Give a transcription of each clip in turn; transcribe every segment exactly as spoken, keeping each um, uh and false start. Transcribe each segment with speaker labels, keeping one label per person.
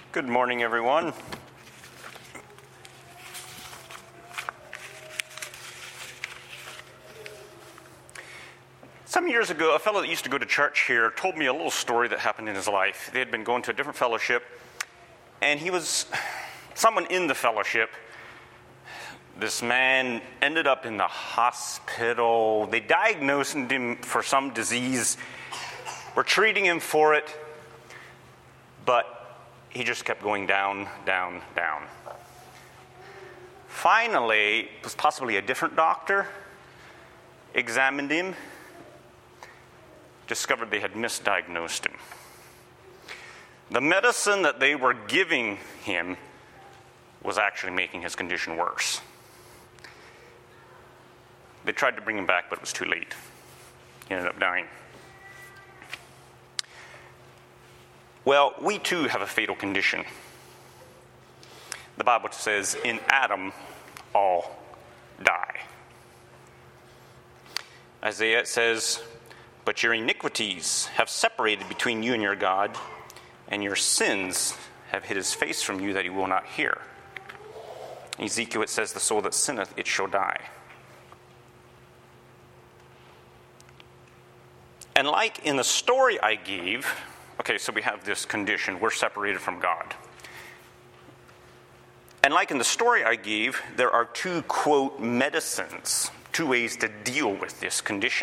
Speaker 1: Good morning, everyone. Some years ago, a fellow that used to go to church here told me a little story that happened in his life. They had been going to a different fellowship, and he was someone in the fellowship. This man ended up in the hospital. They diagnosed him for some disease, were treating him for it, but he just kept going down, down, down. Finally, it was possibly a different doctor, examined him, discovered they had misdiagnosed him. The medicine that they were giving him was actually making his condition worse. They tried to bring him back, but it was too late. He ended up dying. Well, we too have a fatal condition. The Bible says, in Adam, all die. Isaiah says, but your iniquities have separated between you and your God, and your sins have hid his face from you that he will not hear. In Ezekiel, it says, the soul that sinneth, it shall die. And like in the story I gave, okay, so we have this condition, we're separated from God. And like in the story I gave, there are two, quote, medicines, two ways to deal with this condition.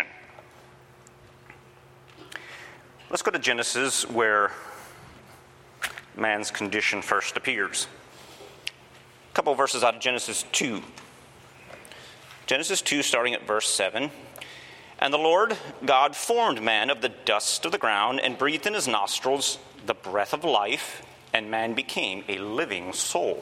Speaker 1: Let's go to Genesis, where man's condition first appears. A couple of verses out of Genesis two. Genesis two, starting at verse seven. And the Lord God formed man of the dust of the ground and breathed in his nostrils the breath of life, and man became a living soul.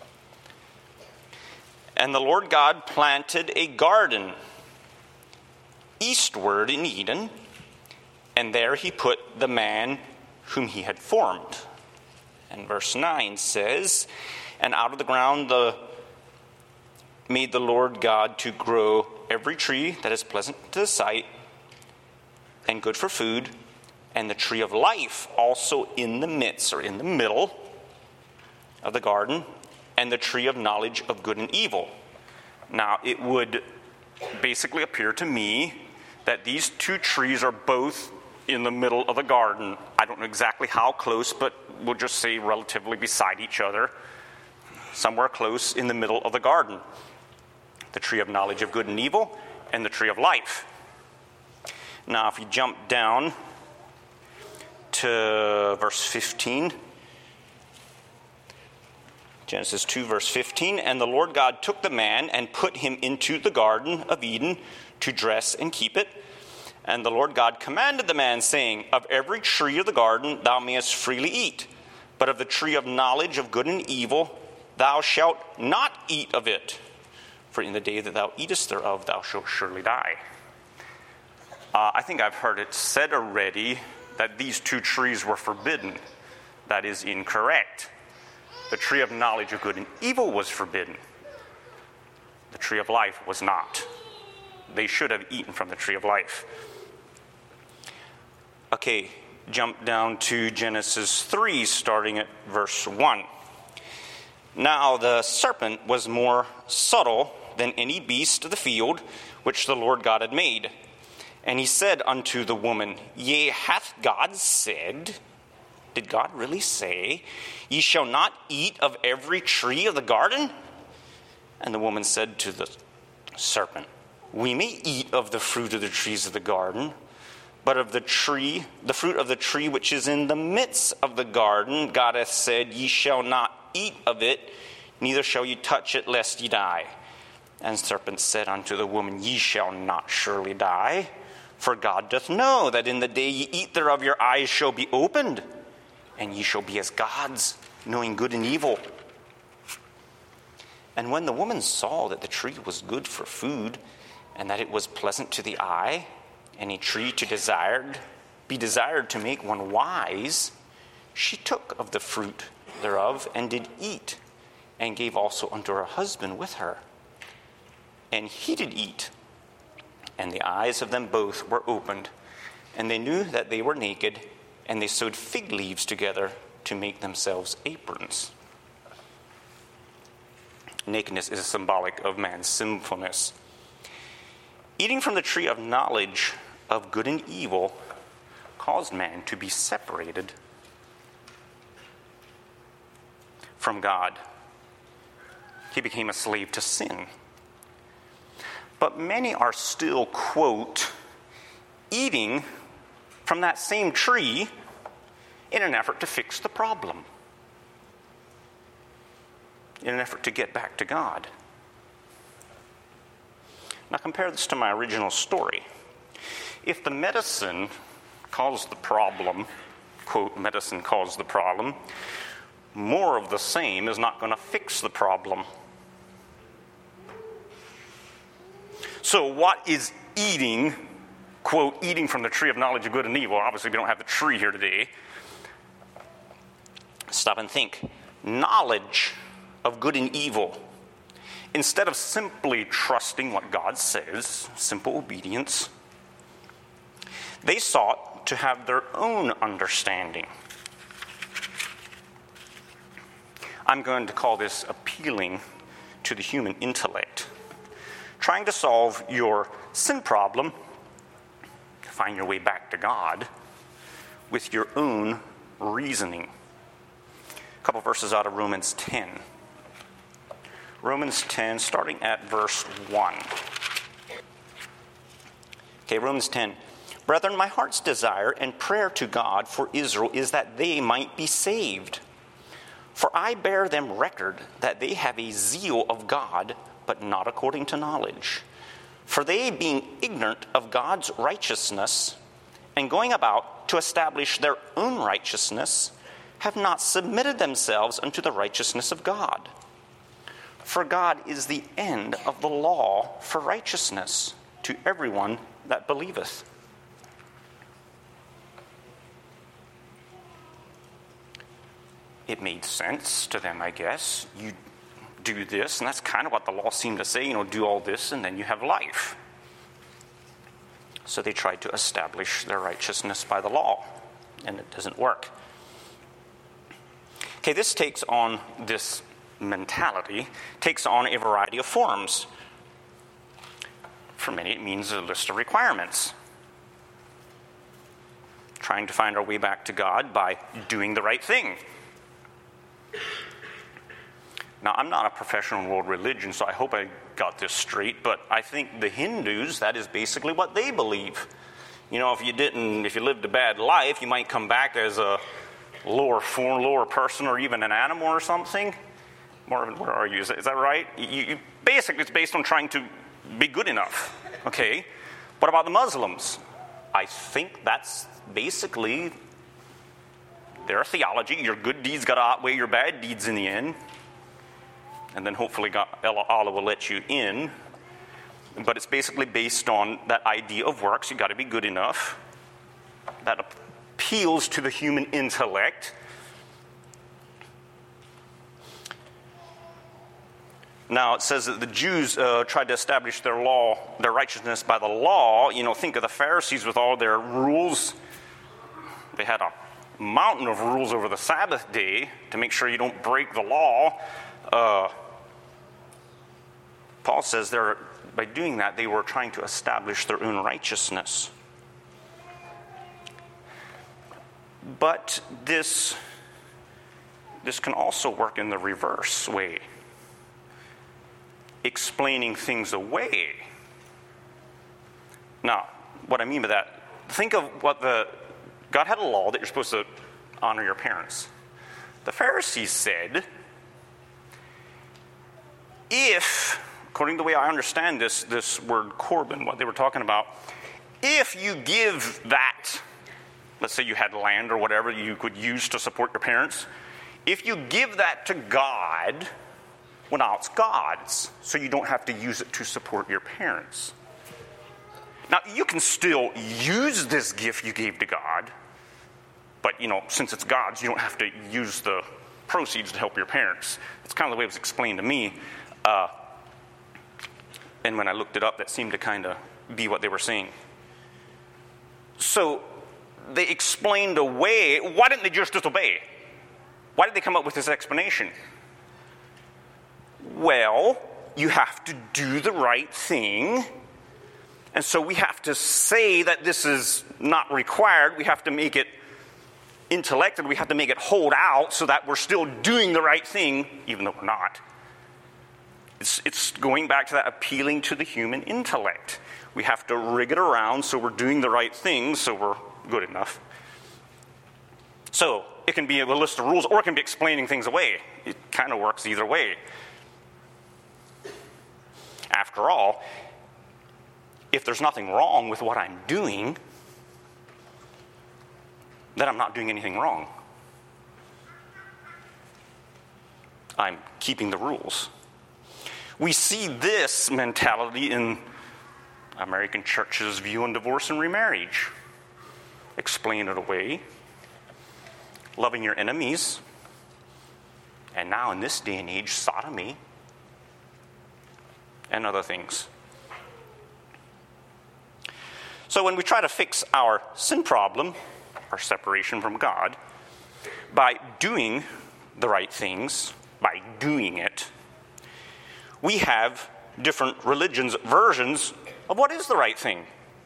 Speaker 1: And the Lord God planted a garden eastward in Eden, and there he put the man whom he had formed. And verse nine says, and out of the ground the made the Lord God to grow every tree that is pleasant to the sight and good for food, and the tree of life also in the midst, or in the middle of the garden, and the tree of knowledge of good and evil. Now, it would basically appear to me that these two trees are both in the middle of the garden. I don't know exactly how close, but we'll just say relatively beside each other, somewhere close in the middle of the garden. The tree of knowledge of good and evil, and the tree of life. Now, if you jump down to verse fifteen, Genesis two, verse fifteen, and the Lord God took the man and put him into the garden of Eden to dress and keep it. And the Lord God commanded the man, saying, of every tree of the garden thou mayest freely eat, but of the tree of knowledge of good and evil thou shalt not eat of it. For in the day that thou eatest thereof, thou shalt surely die. Uh, I think I've heard it said already that these two trees were forbidden. That is incorrect. The tree of knowledge of good and evil was forbidden. The tree of life was not. They should have eaten from the tree of life. Okay, jump down to Genesis three, starting at verse one. Now the serpent was more subtle than any beast of the field which the Lord God had made. And he said unto the woman, yea, hath God said, did God really say, ye shall not eat of every tree of the garden? And the woman said to the serpent, we may eat of the fruit of the trees of the garden, but of the tree, the fruit of the tree which is in the midst of the garden, God hath said, ye shall not eat of it, neither shall ye touch it, lest ye die. And the serpent said unto the woman, ye shall not surely die, for God doth know that in the day ye eat thereof your eyes shall be opened, and ye shall be as gods, knowing good and evil. And when the woman saw that the tree was good for food, and that it was pleasant to the eye, and a tree to desired, be desired to make one wise, she took of the fruit thereof, and did eat, and gave also unto her husband with her. And he did eat, and the eyes of them both were opened, and they knew that they were naked, and they sewed fig leaves together to make themselves aprons. Nakedness is symbolic of man's sinfulness. Eating from the tree of knowledge of good and evil caused man to be separated from God. He became a slave to sin. But many are still, quote, eating from that same tree in an effort to fix the problem, in an effort to get back to God. Now compare this to my original story. If the medicine caused the problem, quote, medicine caused the problem, more of the same is not going to fix the problem. So what is eating, quote, eating from the tree of knowledge of good and evil? Obviously, we don't have the tree here today. Stop and think. Knowledge of good and evil. Instead of simply trusting what God says, simple obedience, they sought to have their own understanding. I'm going to call this appealing to the human intellect. Trying to solve your sin problem, find your way back to God, with your own reasoning. A couple verses out of Romans ten. Romans ten, starting at verse one. Okay, Romans ten. Brethren, my heart's desire and prayer to God for Israel is that they might be saved. For I bear them record that they have a zeal of God, but not according to knowledge. For they, being ignorant of God's righteousness, and going about to establish their own righteousness, have not submitted themselves unto the righteousness of God. For God is the end of the law for righteousness to everyone that believeth. It made sense to them, I guess. You do this, and that's kind of what the law seemed to say, you know, do all this, and then you have life. So they tried to establish their righteousness by the law, and it doesn't work. Okay, this takes on, this mentality takes on a variety of forms. For many, it means a list of requirements. Trying to find our way back to God by doing the right thing. Now, I'm not a professional in world religion, so I hope I got this straight, but I think the Hindus, that is basically what they believe. You know, if you didn't, if you lived a bad life, you might come back as a lower form, lower person, or even an animal or something. Marvin, where are you? Is that, is that right? You, you, basically, it's based on trying to be good enough. Okay. What about the Muslims? I think that's basically their theology. Your good deeds got to outweigh your bad deeds in the end. And then hopefully God, Allah will let you in. But it's basically based on that idea of works. You've got to be good enough. That appeals to the human intellect. Now, it says that the Jews uh, tried to establish their law, their righteousness by the law. You know, think of the Pharisees with all their rules. They had a mountain of rules over the Sabbath day to make sure you don't break the law. Uh, Paul says they're, by doing that, they were trying to establish their own righteousness. But this, this can also work in the reverse way. Explaining things away. Now, what I mean by that, think of what the, God had a law that you're supposed to honor your parents. The Pharisees said, if, according to the way I understand this, this word Corban, what they were talking about, if you give that, let's say you had land or whatever you could use to support your parents, if you give that to God, well, now it's God's, so you don't have to use it to support your parents. Now, you can still use this gift you gave to God, but, you know, since it's God's, you don't have to use the proceeds to help your parents. That's kind of the way it was explained to me. Uh, and when I looked it up, that seemed to kind of be what they were saying. So they explained away, why didn't they just disobey? Why did they come up with this explanation? Well, you have to do the right thing. And so we have to say that this is not required. We have to make it intellectual. We have to make it hold out so that we're still doing the right thing, even though we're not. It's, it's going back to that appealing to the human intellect. We have to rig it around so we're doing the right thing, so we're good enough. So it can be a list of rules, or it can be explaining things away. It kind of works either way. After all, if there's nothing wrong with what I'm doing, then I'm not doing anything wrong. I'm keeping the rules. We see this mentality in American church's view on divorce and remarriage. Explain it away. Loving your enemies. And now in this day and age, sodomy. And other things. So when we try to fix our sin problem, our separation from God, by doing the right things, by doing it, we have different religions' versions of what is the right thing.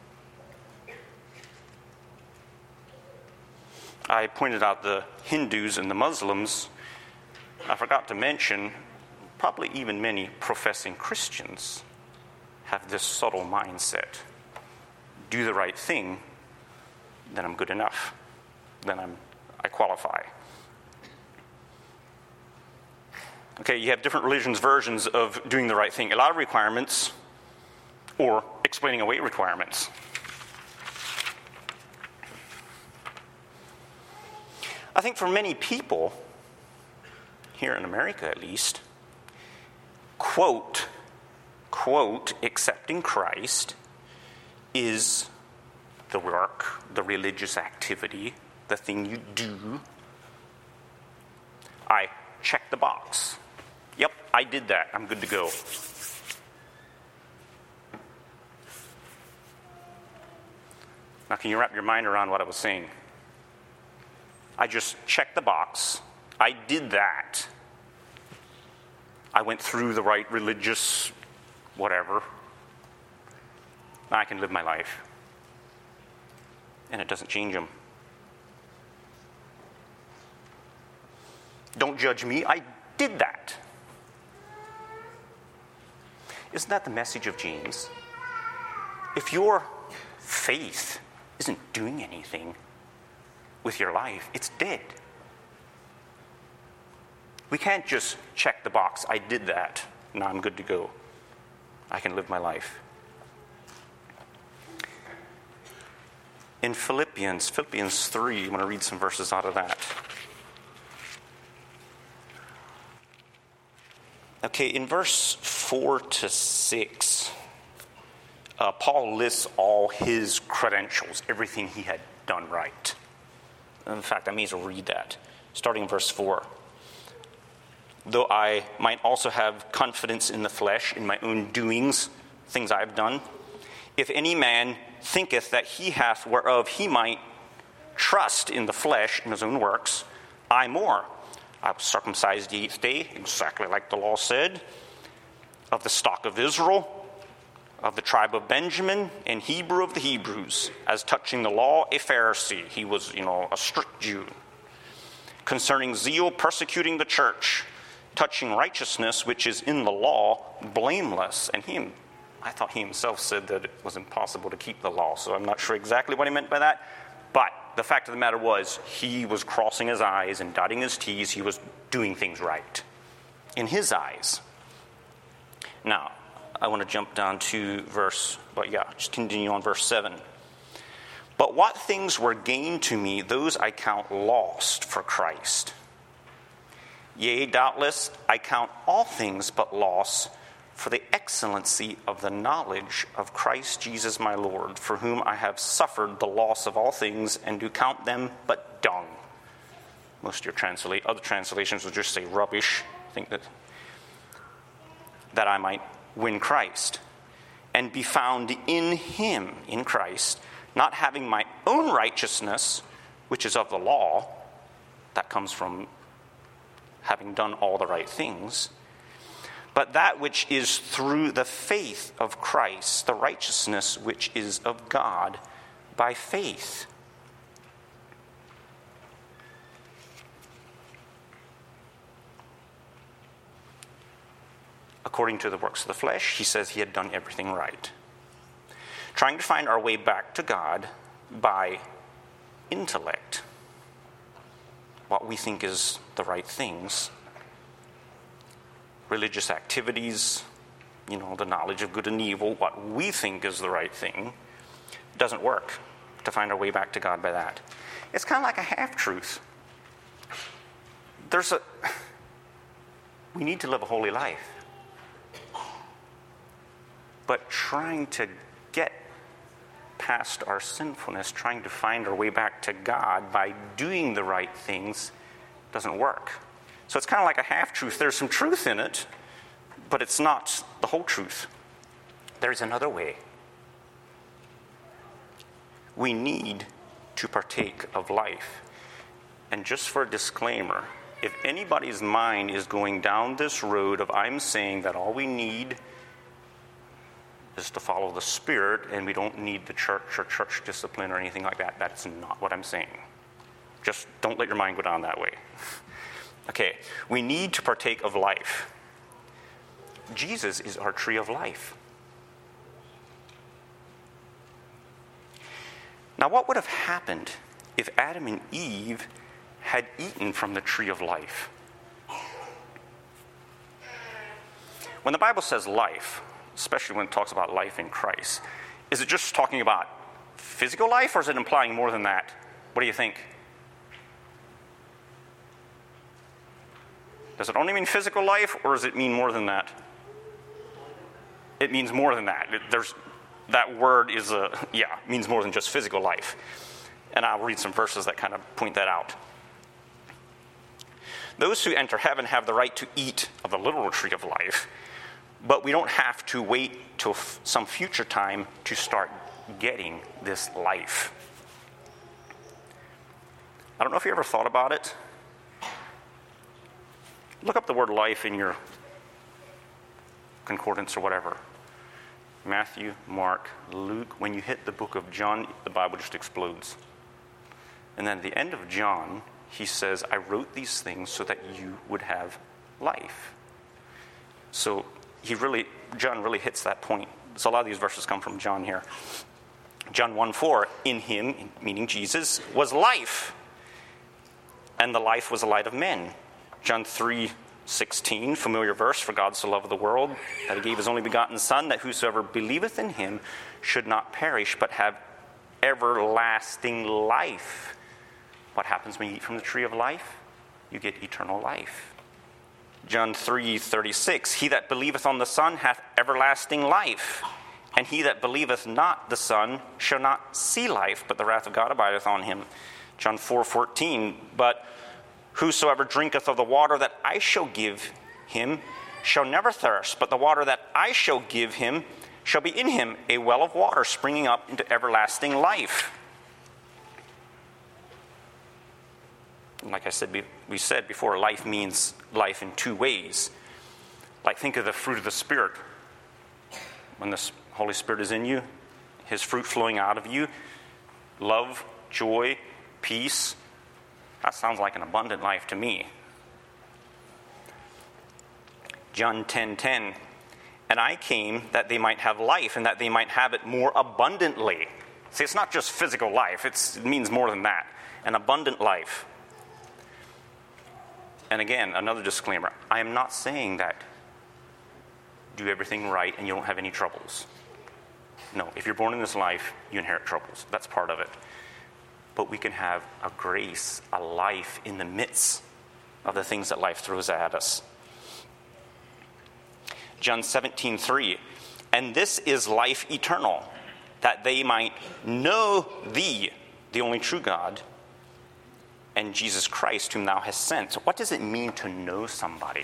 Speaker 1: I pointed out the Hindus and the Muslims. I forgot to mention, probably even many professing Christians have this subtle mindset. Do the right thing, then I'm good enough. Then I'm, I qualify. Okay, you have different religions' versions of doing the right thing. A lot of requirements, or explaining away requirements. I think for many people, here in America at least, quote, quote, accepting Christ is the work, the religious activity, the thing you do. I check the box. Yep, I did that. I'm good to go. Now, can you wrap your mind around what I was saying? I just checked the box. I did that. I went through the right religious whatever. Now I can live my life. And it doesn't change them. Don't judge me. I did that. Isn't that the message of James? If your faith isn't doing anything with your life, it's dead. We can't just check the box. I did that. Now I'm good to go. I can live my life. In Philippians, Philippians three, I'm going to read some verses out of that. Okay, in verse four to six, uh, Paul lists all his credentials, everything he had done right. In fact, I may as well read that, starting in verse four. Though I might also have confidence in the flesh, in my own doings, things I have done, if any man thinketh that he hath whereof he might trust in the flesh, in his own works, I more. I was circumcised the eighth day, exactly like the law said, of the stock of Israel, of the tribe of Benjamin, and Hebrew of the Hebrews, as touching the law, a Pharisee. He was, you know, a strict Jew. Concerning zeal, persecuting the church, touching righteousness, which is in the law, blameless. And he, I thought he himself said that it was impossible to keep the law, so I'm not sure exactly what he meant by that. But the fact of the matter was, he was crossing his I's and dotting his T's. He was doing things right in his eyes. Now, I want to jump down to verse, but yeah, just continue on verse seven. But what things were gained to me, those I count lost for Christ. Yea, doubtless, I count all things but loss for the excellency of the knowledge of Christ Jesus my Lord, for whom I have suffered the loss of all things, and do count them but dung. Most of your translate, other translations will just say rubbish. I think that that I might win Christ, and be found in him, in Christ, not having my own righteousness, which is of the law, that comes from having done all the right things, but that which is through the faith of Christ, the righteousness which is of God by faith. According to the works of the flesh, he says he had done everything right. Trying to find our way back to God by intellect, what we think is the right things, religious activities, you know, the knowledge of good and evil, what we think is the right thing, doesn't work to find our way back to God by that. It's kind of like a half-truth. There's a, we need to live a holy life. But trying to get past our sinfulness, trying to find our way back to God by doing the right things, doesn't work. So it's kind of like a half-truth. There's some truth in it, but it's not the whole truth. There's another way. We need to partake of life. And just for a disclaimer, if anybody's mind is going down this road of I'm saying that all we need is to follow the Spirit and we don't need the church or church discipline or anything like that, that's not what I'm saying. Just don't let your mind go down that way. Okay, we need to partake of life. Jesus is our tree of life. Now, what would have happened if Adam and Eve had eaten from the tree of life? When the Bible says life, especially when it talks about life in Christ, is it just talking about physical life, or is it implying more than that? What do you think? Does it only mean physical life, or does it mean more than that? It means more than that. It, there's, that word is a, yeah, means more than just physical life. And I'll read some verses that kind of point that out. Those who enter heaven have the right to eat of the literal tree of life, but we don't have to wait till f- some future time to start getting this life. I don't know if you ever thought about it. Look up the word life in your concordance or whatever. Matthew, Mark, Luke. When you hit the book of John, the Bible just explodes. And then at the end of John, he says, I wrote these things so that you would have life. So he really, John really hits that point. So a lot of these verses come from John here. John one four, in him, meaning Jesus, was life, and the life was the light of men. John three sixteen, familiar verse, for God so loved the world, that he gave his only begotten Son, that whosoever believeth in him should not perish, but have everlasting life. What happens when you eat from the tree of life? You get eternal life. John three thirty-six, he that believeth on the Son hath everlasting life, and he that believeth not the Son shall not see life, but the wrath of God abideth on him. John four fourteen, but whosoever drinketh of the water that I shall give him shall never thirst, but the water that I shall give him shall be in him a well of water springing up into everlasting life. Like I said, we said before, life means life in two ways. Like, think of the fruit of the Spirit. When the Holy Spirit is in you, his fruit flowing out of you, love, joy, peace. That sounds like an abundant life to me. John ten ten, and I came that they might have life, and that they might have it more abundantly. See, it's not just physical life. It's, it means more than that. An abundant life. And again, another disclaimer. I am not saying that do everything right and you don't have any troubles. No, if you're born in this life, you inherit troubles. That's part of it. But we can have a grace, a life in the midst of the things that life throws at us. John seventeen three, and this is life eternal, that they might know thee, the only true God, and Jesus Christ, whom thou hast sent. So what does it mean to know somebody?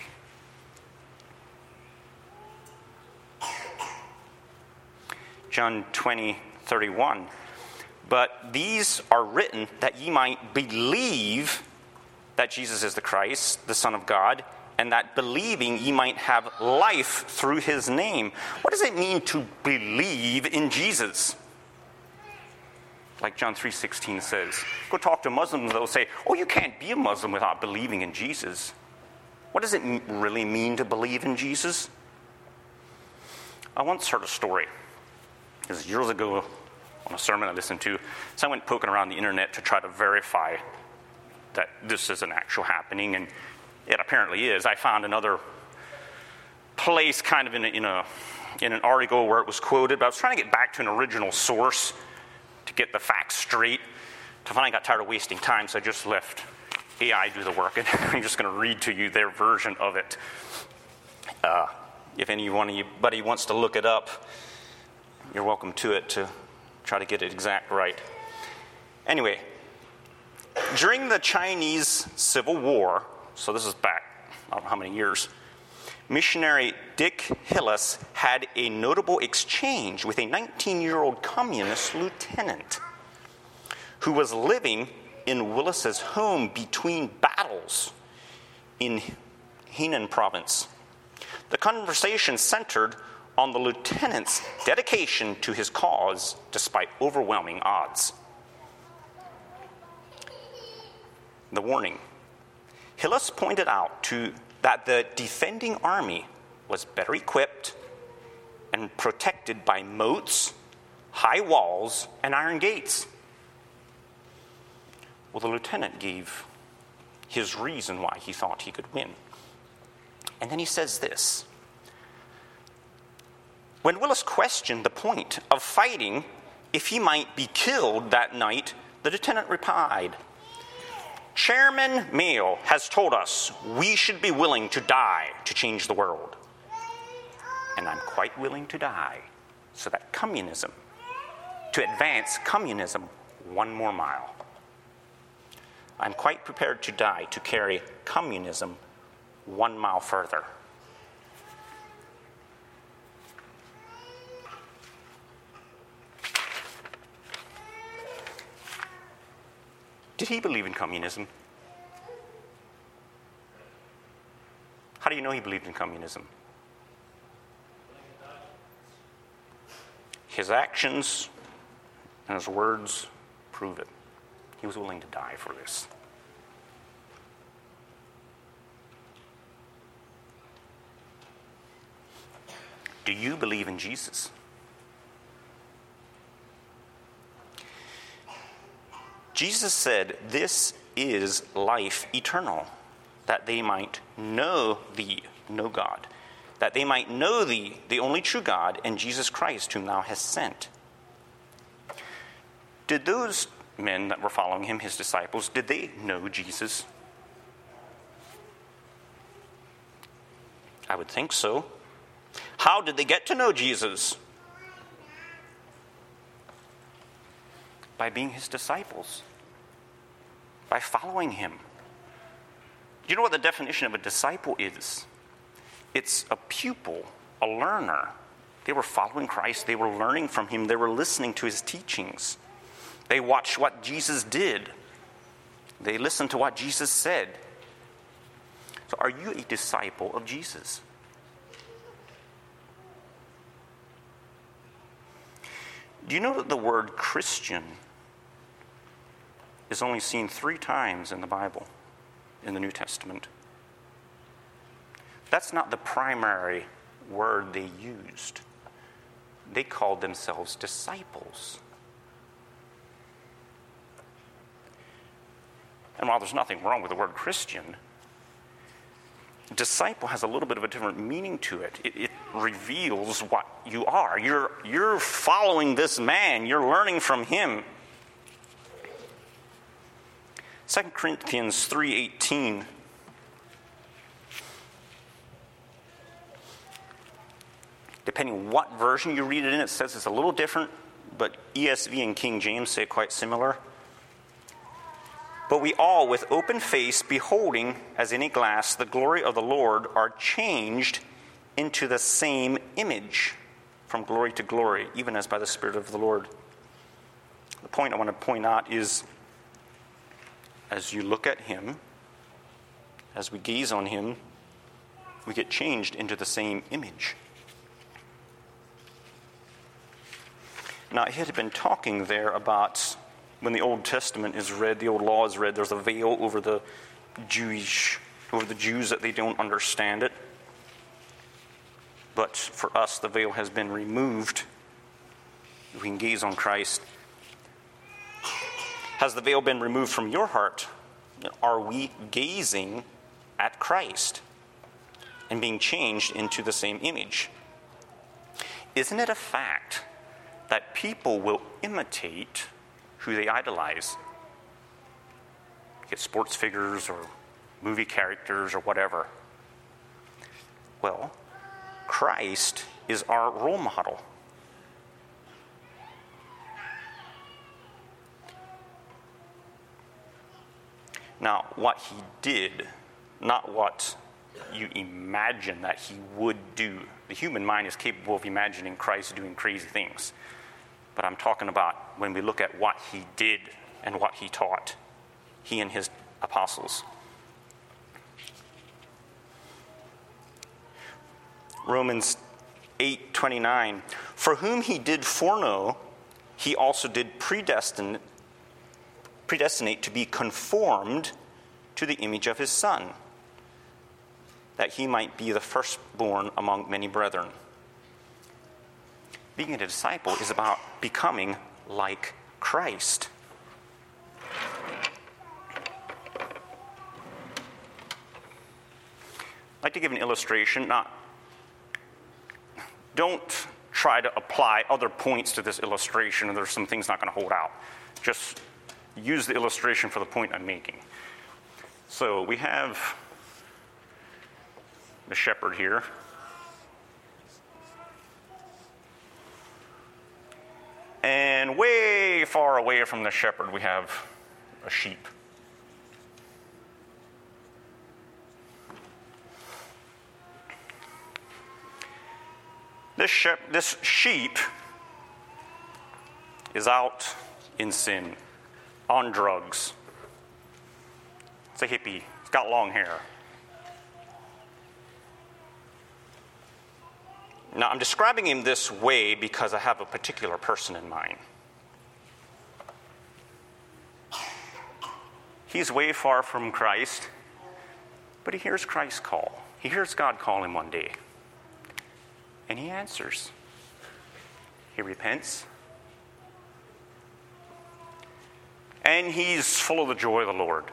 Speaker 1: John twenty thirty-one. But these are written that ye might believe that Jesus is the Christ, the Son of God, and that believing ye might have life through his name. What does it mean to believe in Jesus? Like John three sixteen says, go talk to Muslims, they'll say, oh, you can't be a Muslim without believing in Jesus. What does it really mean to believe in Jesus? I once heard a story. It was years ago on a sermon I listened to. So I went poking around the internet to try to verify that this is an actual happening, and it apparently is. I found another place kind of in a, in a in an article where it was quoted, but I was trying to get back to an original source to get the facts straight. So finally got tired of wasting time, so I just left A I do the work, and I'm just going to read to you their version of it. Uh, if anyone, anybody wants to look it up, you're welcome to it to try to get it exact right. Anyway, during the Chinese Civil War, so this is back, I don't know how many years, missionary Dick Hillis had a notable exchange with a nineteen-year-old communist lieutenant who was living in Willis's home between battles in Henan province. The conversation centered on the lieutenant's dedication to his cause despite overwhelming odds. The warning. Hillis pointed out to that the defending army was better equipped and protected by moats, high walls, and iron gates. Well, the lieutenant gave his reason why he thought he could win. And then he says this. When Willis questioned the point of fighting if he might be killed that night, the lieutenant replied, Chairman Mao has told us we should be willing to die to change the world. And I'm quite willing to die so that communism, to advance communism one more mile. I'm quite prepared to die to carry communism one mile further. Did he believe in communism? How do you know he believed in communism? His actions and his words prove it. He was willing to die for this. Do you believe in Jesus? Jesus said, this is life eternal, that they might know thee, know God, that they might know thee, the only true God, and Jesus Christ, whom thou hast sent. Did those men that were following him, his disciples, did they know Jesus? I would think so. How did they get to know Jesus? By being his disciples. By following him. Do you know what the definition of a disciple is? It's a pupil, a learner. They were following Christ. They were learning from him. They were listening to his teachings. They watched what Jesus did. They listened to what Jesus said. So are you a disciple of Jesus? Do you know that the word Christian is only seen three times in the Bible, in the New Testament? That's not the primary word they used. They called themselves disciples. And while there's nothing wrong with the word Christian, disciple has a little bit of a different meaning to it. It, it reveals what you are. You're, you're following this man. You're learning from him. Second Corinthians three eighteen. Depending on what version you read it in, it says it's a little different, but E S V and King James say quite similar. But we all, with open face, beholding as in a glass the glory of the Lord, are changed into the same image, from glory to glory, even as by the Spirit of the Lord. The point I want to point out is, as you look at him, as we gaze on him, we get changed into the same image. Now, he had been talking there about when the Old Testament is read, the Old Law is read, there's a veil over the Jewish, over the Jews that they don't understand it. But for us, the veil has been removed. We can gaze on Christ. Has the veil been removed from your heart? Are we gazing at Christ and being changed into the same image? Isn't it a fact that people will imitate who they idolize? Get sports figures or movie characters or whatever. Well, Christ is our role model. Now, what he did, not what you imagine that he would do. The human mind is capable of imagining Christ doing crazy things. But I'm talking about when we look at what he did and what he taught, he and his apostles. Romans eight twenty-nine, for whom he did foreknow, he also did predestine, predestinate to be conformed to the image of his Son, that he might be the firstborn among many brethren. Being a disciple is about becoming like Christ. I'd like to give an illustration. Not, don't try to apply other points to this illustration, or there's some things not going to hold out. Just use the illustration for the point I'm making. So we have the shepherd here. And way far away from the shepherd, we have a sheep. This, shep- this sheep is out in sin, on drugs. It's a hippie. It's got long hair. Now, I'm describing him this way because I have a particular person in mind. He's way far from Christ, but he hears Christ call. He hears God call him one day. And he answers. He repents. And he's full of the joy of the Lord.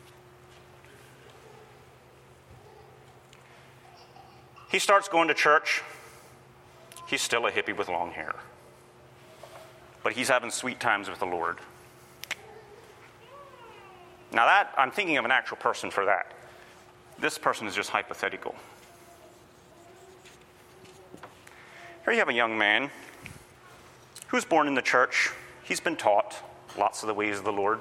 Speaker 1: He starts going to church. He's still a hippie with long hair. But he's having sweet times with the Lord. Now that, I'm thinking of an actual person for that. This person is just hypothetical. Here you have a young man who's born in the church. He's been taught lots of the ways of the Lord.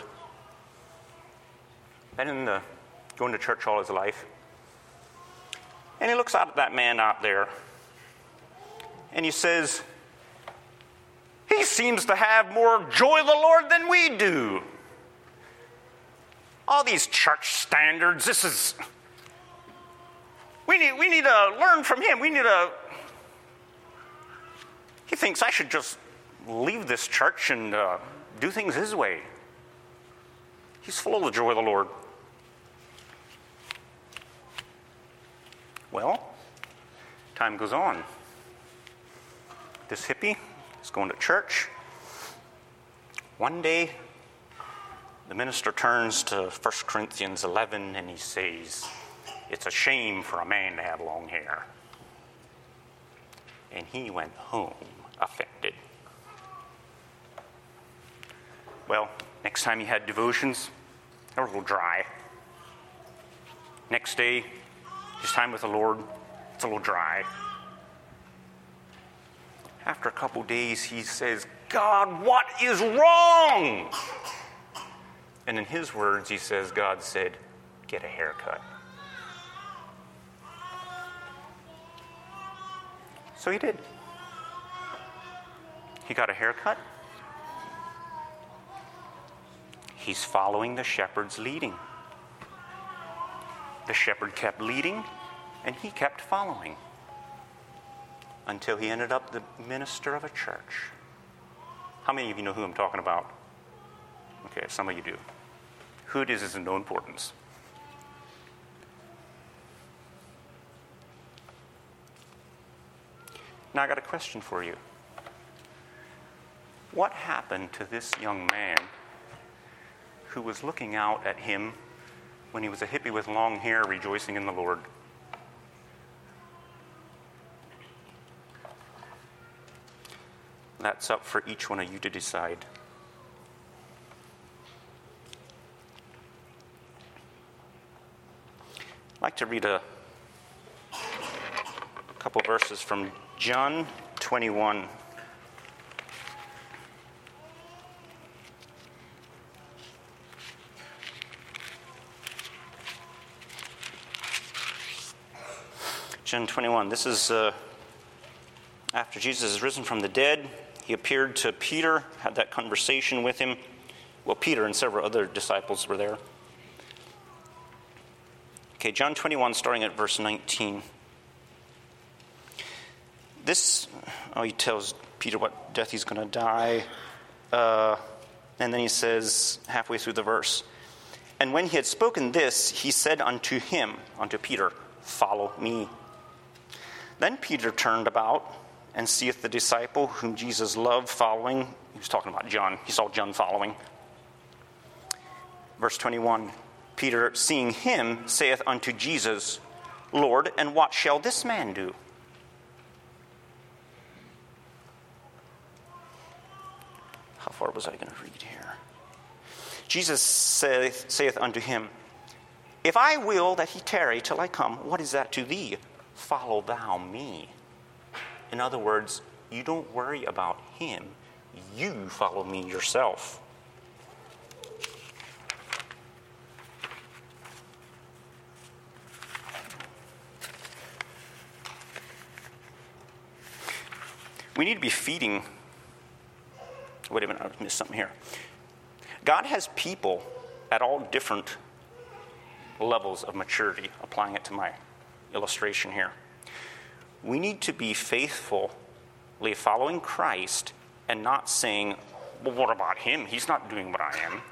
Speaker 1: Been in the, going to church all his life. And he looks out at that man out there. And he says, he seems to have more joy of the Lord than we do. All these church standards, this is, we need, we need to learn from him. We need to, he thinks I should just leave this church and uh, do things his way. He's full of the joy of the Lord. Well, time goes on. This hippie is going to church. One day, the minister turns to First Corinthians eleven and he says, it's a shame for a man to have long hair. And he went home affected. Well, next time he had devotions, they were a little dry. Next day, his time with the Lord, it's a little dry. After a couple days, he says, God, what is wrong? And in his words, he says, God said, get a haircut. So he did. He got a haircut. He's following the shepherd's leading. The shepherd kept leading, and he kept following until he ended up the minister of a church. How many of you know who I'm talking about? Okay, some of you do. Who it is is of no importance. Now I got a question for you. What happened to this young man who was looking out at him when he was a hippie with long hair rejoicing in the Lord? That's up for each one of you to decide. I'd like to read a couple verses from John twenty-one. John twenty-one. This is uh, after Jesus is risen from the dead. He appeared to Peter, had that conversation with him. Well, Peter and several other disciples were there. Okay, John twenty-one, starting at verse nineteen. This, oh, he tells Peter what death he's going to die. Uh, and then he says, halfway through the verse, and when he had spoken this, he said unto him, unto Peter, follow me. Then Peter turned about and seeth the disciple whom Jesus loved following. He was talking about John. He saw John following. Verse twenty-one, Peter, seeing him, saith unto Jesus, Lord, and what shall this man do? How far was I going to read here? Jesus saith, saith unto him, if I will that he tarry till I come, what is that to thee? Follow thou me. In other words, you don't worry about him. You follow me yourself. We need to be feeding. Wait a minute, I missed something here. God has people at all different levels of maturity, applying it to my illustration here. We need to be faithfully following Christ and not saying, well, what about him? He's not doing what I am.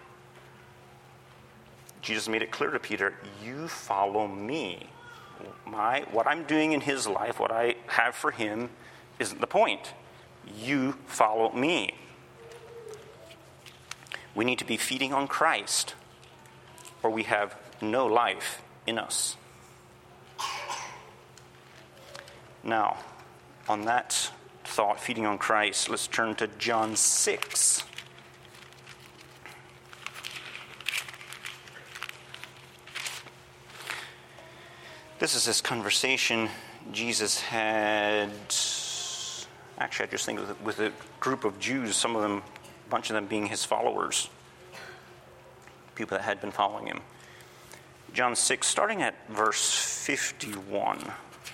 Speaker 1: Jesus made it clear to Peter, you follow me. My, what I'm doing in his life, what I have for him, isn't the point. You follow me. We need to be feeding on Christ, or we have no life in us. Now, on that thought, feeding on Christ, let's turn to John six. This is this conversation Jesus had, actually I just think with, with a group of Jews, some of them, a bunch of them being his followers, people that had been following him. John six, starting at verse fifty-one.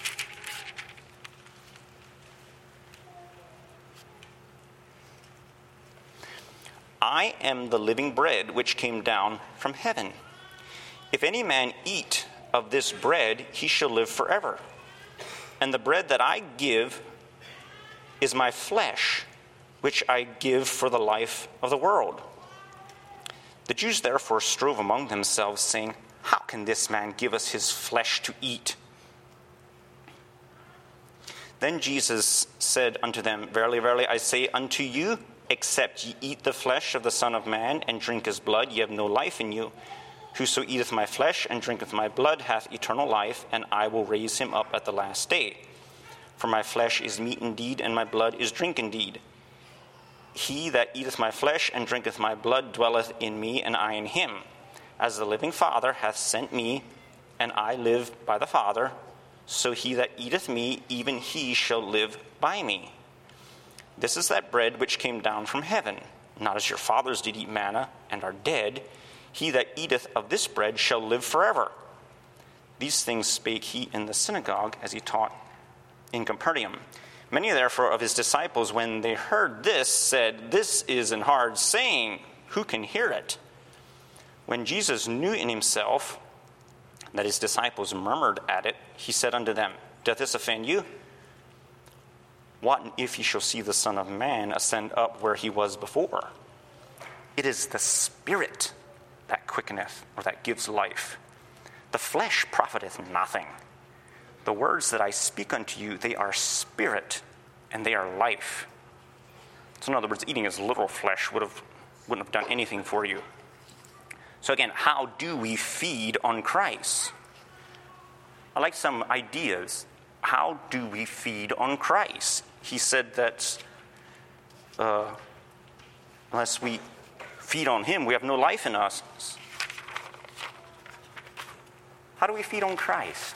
Speaker 1: I am the living bread which came down from heaven. If any man eat of this bread, he shall live forever. And the bread that I give is my flesh, which I give for the life of the world. The Jews therefore strove among themselves, saying, how can this man give us his flesh to eat? Then Jesus said unto them, verily, verily, I say unto you, except ye eat the flesh of the Son of Man and drink his blood, ye have no life in you. Whoso eateth my flesh and drinketh my blood hath eternal life, and I will raise him up at the last day. For my flesh is meat indeed, and my blood is drink indeed. He that eateth my flesh and drinketh my blood dwelleth in me, and I in him. As the living Father hath sent me, and I live by the Father, so he that eateth me, even he shall live by me. This is that bread which came down from heaven, not as your fathers did eat manna, and are dead. He that eateth of this bread shall live forever. These things spake he in the synagogue, as he taught in Capernaum. Many therefore of his disciples, when they heard this, said, this is an hard saying, who can hear it? When Jesus knew in himself that his disciples murmured at it, he said unto them, Doth this offend you? What if ye shall see the Son of Man ascend up where he was before? It is the Spirit that quickeneth, or that gives life. The flesh profiteth nothing. The words that I speak unto you, they are spirit, and they are life. So in other words, eating his literal flesh would have, wouldn't have done anything for you. So again, how do we feed on Christ? I like some ideas. How do we feed on Christ? He said that uh, unless we feed on him, we have no life in us. How do we feed on Christ?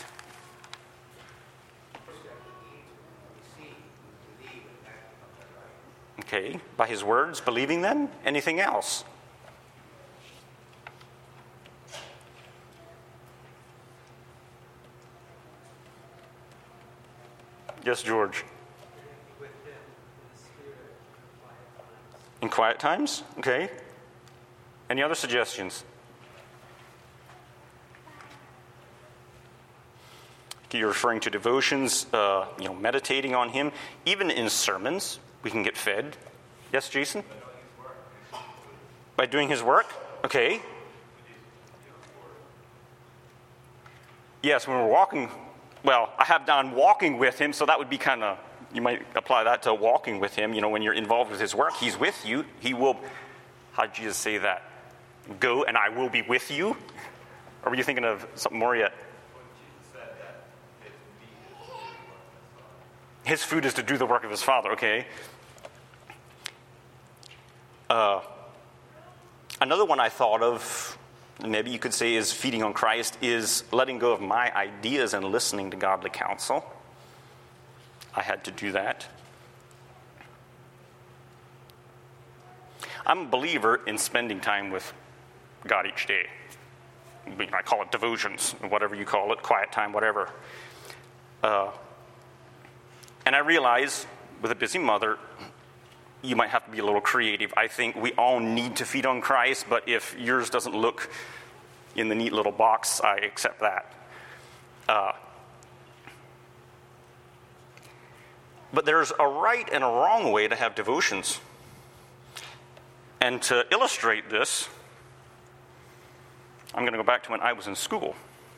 Speaker 1: Okay, by his words, believing them. Anything else? Yes, George. In quiet times? Okay. Any other suggestions? You're referring to devotions, uh, you know, meditating on him. Even in sermons, we can get fed. Yes, Jason? By doing his work? Okay. Yes, when we're walking, well, I have done walking with him, so that would be kind of, you might apply that to walking with him. You know, when you're involved with his work, he's with you. He will, how did Jesus say that? Go and I will be with you? Or were you thinking of something more yet? His food is to do the work of his Father, okay. Uh, another one I thought of, maybe you could say is feeding on Christ, is letting go of my ideas and listening to godly counsel. I had to do that. I'm a believer in spending time with God each day. I call it devotions, whatever you call it, quiet time, whatever. Uh, and I realize, with a busy mother, you might have to be a little creative. I think we all need to feed on Christ, but if yours doesn't look in the neat little box, I accept that. Uh, but there's a right and a wrong way to have devotions. And to illustrate this, I'm going to go back to when I was in school.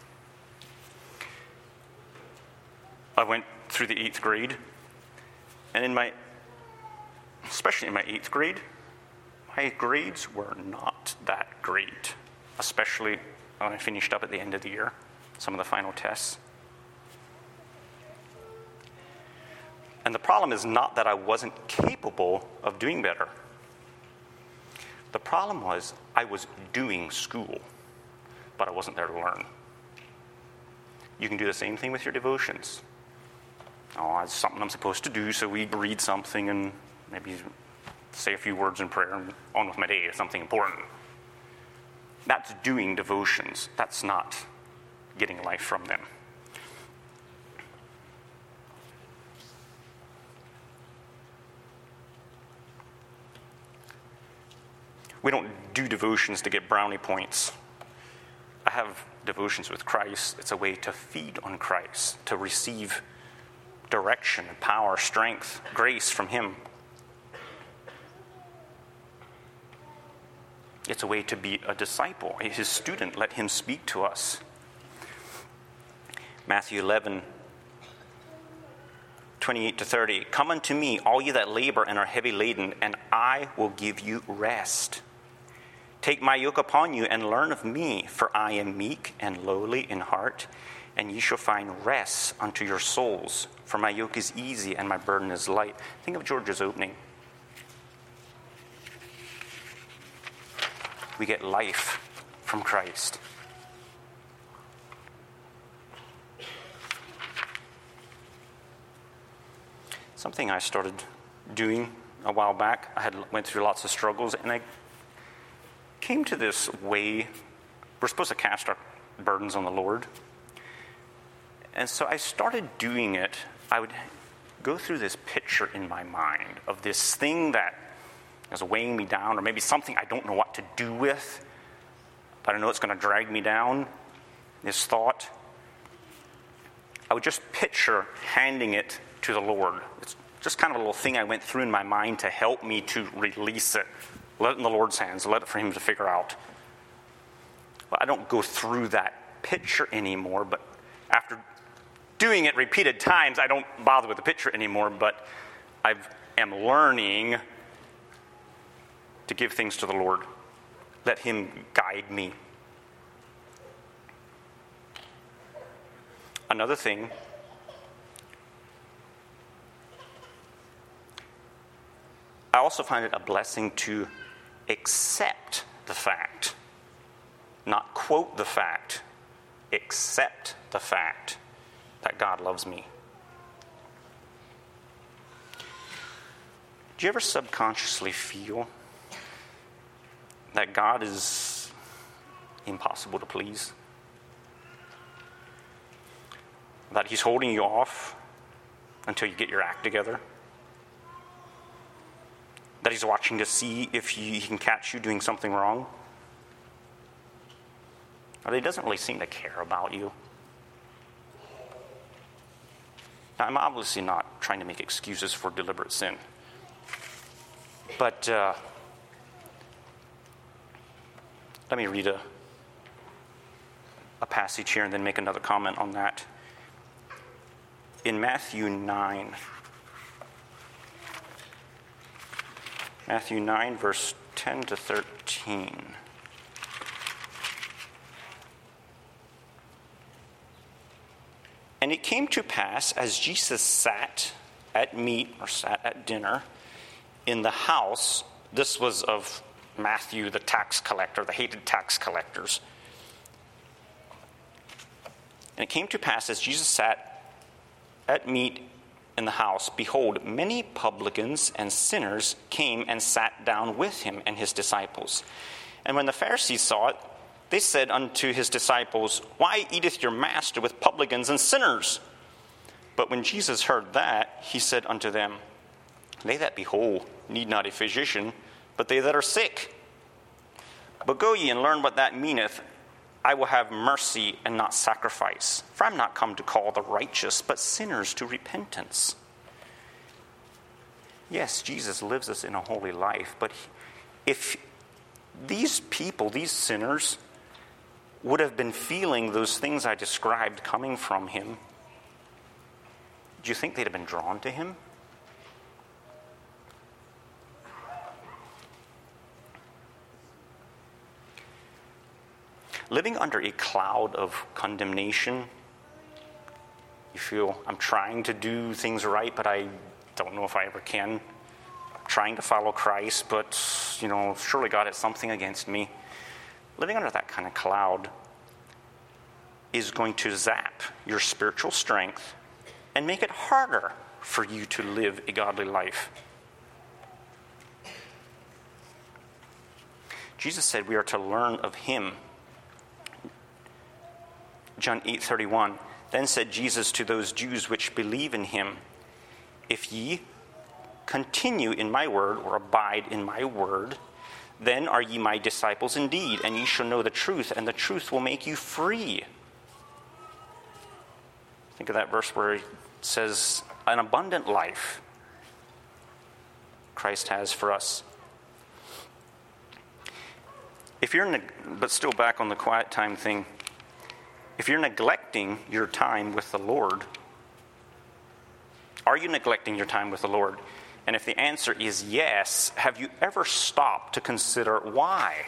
Speaker 1: I went through the eighth grade, and in my, especially in my eighth grade, my grades were not that great, especially when I finished up at the end of the year, some of the final tests. And the problem is not that I wasn't capable of doing better. The problem was I was doing school, but I wasn't there to learn. You can do the same thing with your devotions. Oh, it's something I'm supposed to do, so we read something and maybe say a few words in prayer and on with my day, something important. That's doing devotions. That's not getting life from them. We don't do devotions to get brownie points. I have devotions with Christ. It's a way to feed on Christ, to receive direction, power, strength, grace from him. It's a way to be a disciple, his student. Let him speak to us. Matthew eleven, twenty-eight to thirty. Come unto me, all ye that labor and are heavy laden, and I will give you rest. Take my yoke upon you and learn of me, for I am meek and lowly in heart, and ye shall find rest unto your souls. For my yoke is easy and my burden is light. Think of George's opening. We get life from Christ. Something I started doing a while back, I had went through lots of struggles, and I came to this way. We're supposed to cast our burdens on the Lord. And so I started doing it. I would go through this picture in my mind of this thing that is weighing me down, or maybe something I don't know what to do with, but I know it's going to drag me down. this thought, I would just picture handing it to the Lord. It's just kind of a little thing I went through in my mind to help me to release it. Let it in the Lord's hands. Let it for him to figure out. Well, I don't go through that picture anymore, but after doing it repeated times, I don't bother with the picture anymore, but I am learning to give things to the Lord. Let him guide me. Another thing, I also find it a blessing to accept the fact, not quote the fact, accept the fact that God loves me. Do you ever subconsciously feel that God is impossible to please? That he's holding you off until you get your act together? That he's watching to see if he can catch you doing something wrong? Or that he doesn't really seem to care about you? Now, I'm obviously not trying to make excuses for deliberate sin. But uh, let me read a, a passage here and then make another comment on that. In Matthew nine, Matthew nine, verse ten to thirteen. And it came to pass, as Jesus sat at meat, or sat at dinner, in the house, this was of Matthew, the tax collector, the hated tax collectors. And it came to pass, as Jesus sat at meat in the house, behold, many publicans and sinners came and sat down with him and his disciples. And when the Pharisees saw it, they said unto his disciples, Why eateth your master with publicans and sinners? But when Jesus heard that, he said unto them, They that be whole need not a physician, but they that are sick. But go ye and learn what that meaneth, I will have mercy and not sacrifice. For I am not come to call the righteous, but sinners to repentance. Yes, Jesus lives us in a holy life, but if these people, these sinners, would have been feeling those things I described coming from him, do you think they'd have been drawn to him? Living under a cloud of condemnation, you feel, I'm trying to do things right, but I don't know if I ever can. I'm trying to follow Christ, but, you know, surely God has something against me. Living under that kind of cloud is going to zap your spiritual strength and make it harder for you to live a godly life. Jesus said we are to learn of him. John eight thirty-one. Then said Jesus to those Jews which believe in him, If ye continue in my word, or abide in my word, then are ye my disciples indeed, and ye shall know the truth, and the truth will make you free. Think of that verse where it says, an abundant life Christ has for us. If you're, ne- but still back on the quiet time thing, if you're neglecting your time with the Lord, are you neglecting your time with the Lord? And if the answer is yes, have you ever stopped to consider why?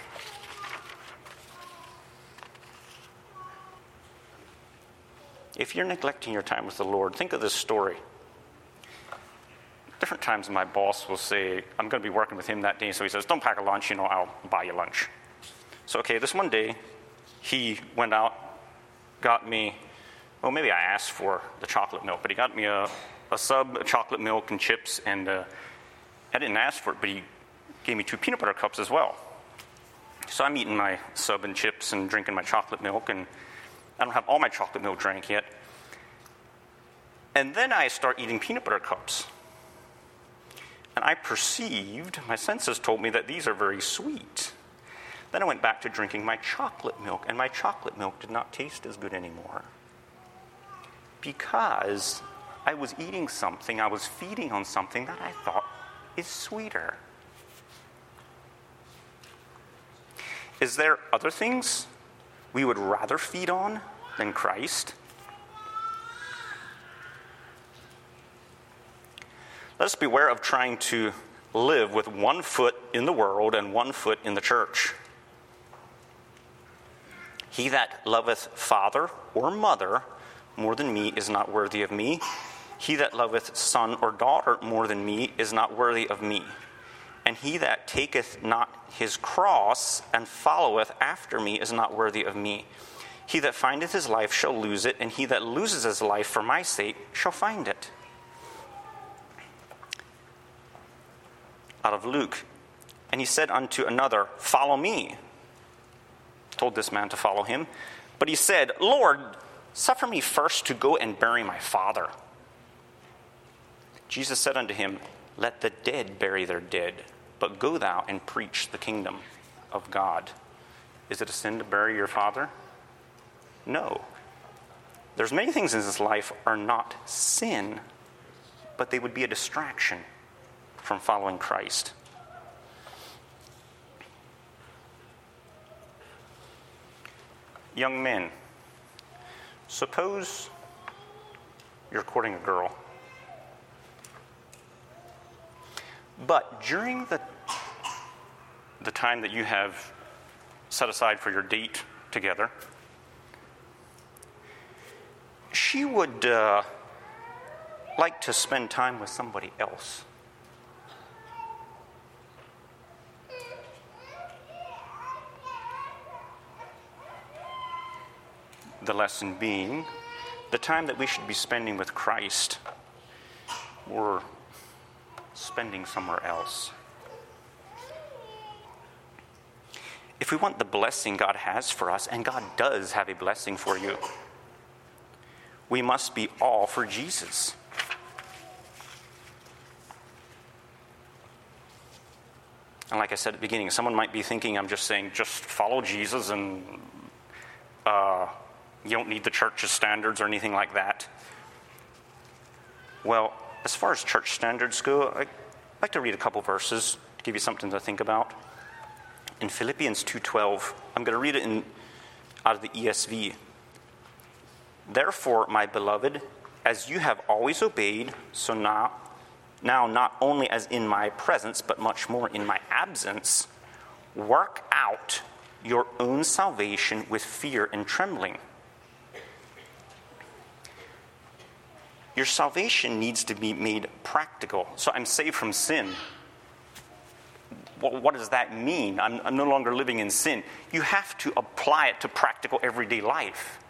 Speaker 1: If you're neglecting your time with the Lord, think of this story. Different times my boss will say, I'm going to be working with him that day, so he says, don't pack a lunch, you know, I'll buy you lunch. So, okay, this one day, he went out, got me, well, maybe I asked for the chocolate milk, but he got me a, a sub, a chocolate milk and chips, and uh, I didn't ask for it, but he gave me two peanut butter cups as well. So I'm eating my sub and chips and drinking my chocolate milk, and I don't have all my chocolate milk drank yet. And then I start eating peanut butter cups. And I perceived, my senses told me that these are very sweet. Then I went back to drinking my chocolate milk, and my chocolate milk did not taste as good anymore. Because I was eating something, I was feeding on something that I thought is sweeter. Is there other things we would rather feed on than Christ? Let us beware of trying to live with one foot in the world and one foot in the church. He that loveth father or mother more than me is not worthy of me. He that loveth son or daughter more than me is not worthy of me. And he that taketh not his cross and followeth after me is not worthy of me. He that findeth his life shall lose it, and he that loses his life for my sake shall find it. Out of Luke. And he said unto another, Follow me. Told this man to follow him. But he said, Lord, suffer me first to go and bury my father. Jesus said unto him, Let the dead bury their dead, but go thou and preach the kingdom of God. Is it a sin to bury your father? No. There's many things in this life are not sin, but they would be a distraction from following Christ. Young men, suppose you're courting a girl, but during the the time that you have set aside for your date together, she would uh, like to spend time with somebody else. The lesson being, the time that we should be spending with Christ, we're spending somewhere else. If we want the blessing God has for us, and God does have a blessing for you, we must be all for Jesus. And like I said at the beginning, someone might be thinking I'm just saying, just follow Jesus and uh, you don't need the church's standards or anything like that. Well, as far as church standards go, I'd like to read a couple verses to give you something to think about. In Philippians two twelve, I'm going to read it in out of the E S V. Therefore, my beloved, as you have always obeyed, so now, now not only as in my presence, but much more in my absence, work out your own salvation with fear and trembling. Your salvation needs to be made practical. So I'm saved from sin. Well, what does that mean? I'm, I'm no longer living in sin. You have to apply it to practical everyday life.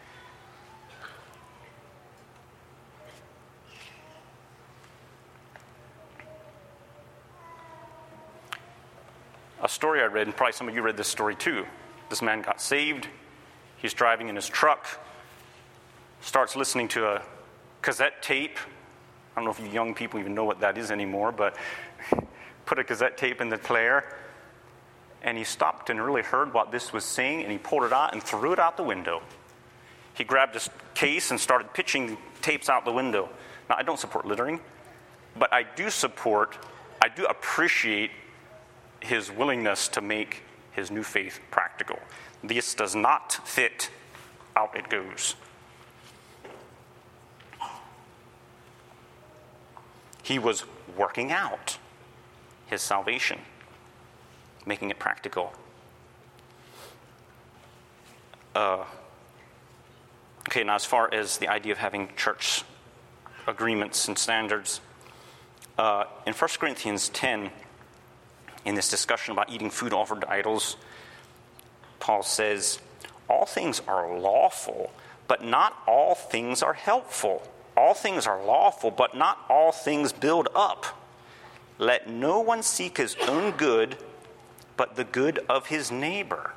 Speaker 1: A story I read, and probably some of you read this story too. This man got saved. He's driving in his truck, starts listening to a cassette tape. I don't know if you young people even know what that is anymore, but put a cassette tape in the player, and he stopped and really heard what this was saying, and he pulled it out and threw it out the window. He grabbed his case and started pitching tapes out the window. Now, I don't support littering, but I do support, I do appreciate his willingness to make his new faith practical. This does not fit, out it goes. He was working out his salvation, making it practical. Uh, okay, now as far as the idea of having church agreements and standards, uh, in First Corinthians ten, in this discussion about eating food offered to idols, Paul says, all things are lawful, but not all things are helpful. All things are lawful, but not all things build up. Let no one seek his own good, but the good of his neighbor.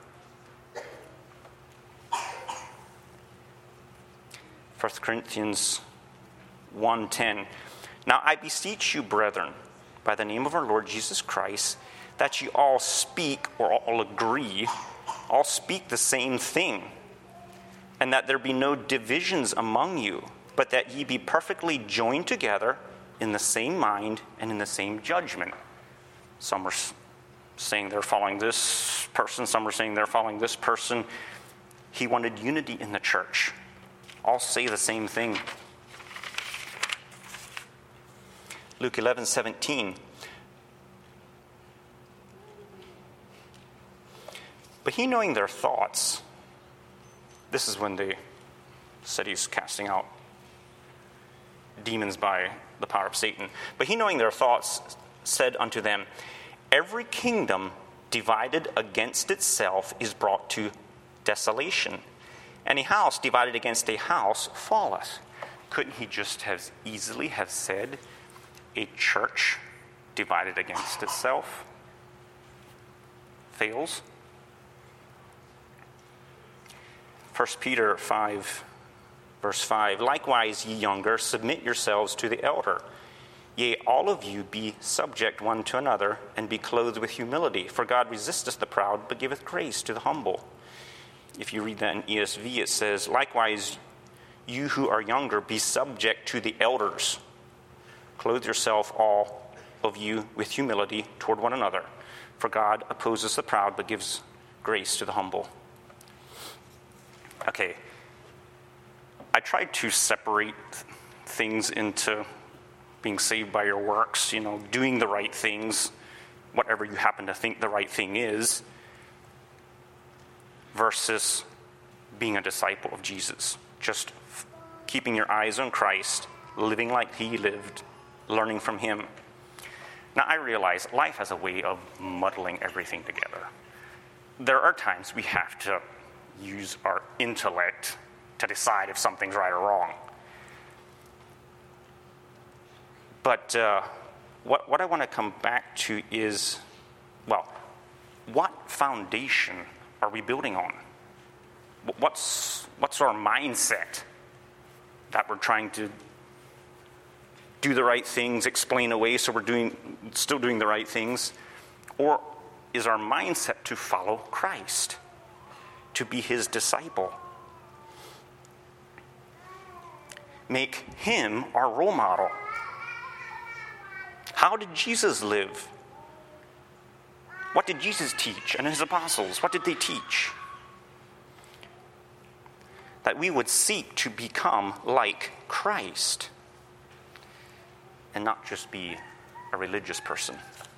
Speaker 1: First Corinthians one ten. Now I beseech you, brethren, by the name of our Lord Jesus Christ, that you all speak or all agree all speak the same thing, and that there be no divisions among you, but that ye be perfectly joined together in the same mind and in the same judgment. Some are saying they're following this person, some are saying they're following this person. He wanted unity in the church. All say the same thing. Luke eleven seventeen. But he, knowing their thoughts, this is when they said he's casting out demons by the power of Satan. But he, knowing their thoughts, said unto them, every kingdom divided against itself is brought to desolation, and a house divided against a house falleth. Couldn't he just have easily have said a church divided against itself fails? First Peter five, verse five, likewise, ye younger, submit yourselves to the elder. Yea, all of you be subject one to another, and be clothed with humility. For God resisteth the proud, but giveth grace to the humble. If you read that in E S V, it says, likewise, you who are younger, be subject to the elders. Clothe yourself, all of you, with humility toward one another. For God opposes the proud, but gives grace to the humble. Okay, I tried to separate things into being saved by your works, you know, doing the right things, whatever you happen to think the right thing is, versus being a disciple of Jesus. Just f- keeping your eyes on Christ, living like he lived, learning from him. Now, I realize life has a way of muddling everything together. There are times we have to use our intellect to decide if something's right or wrong. But uh, what, what I want to come back to is, well, what foundation are we building on? What's, what's our mindset that we're trying to do the right things, explain away so we're doing, still doing the right things? Or is our mindset to follow Christ, to be his disciple? Make him our role model. How did Jesus live? What did Jesus teach? And his apostles, what did they teach? That we would seek to become like Christ and not just be a religious person.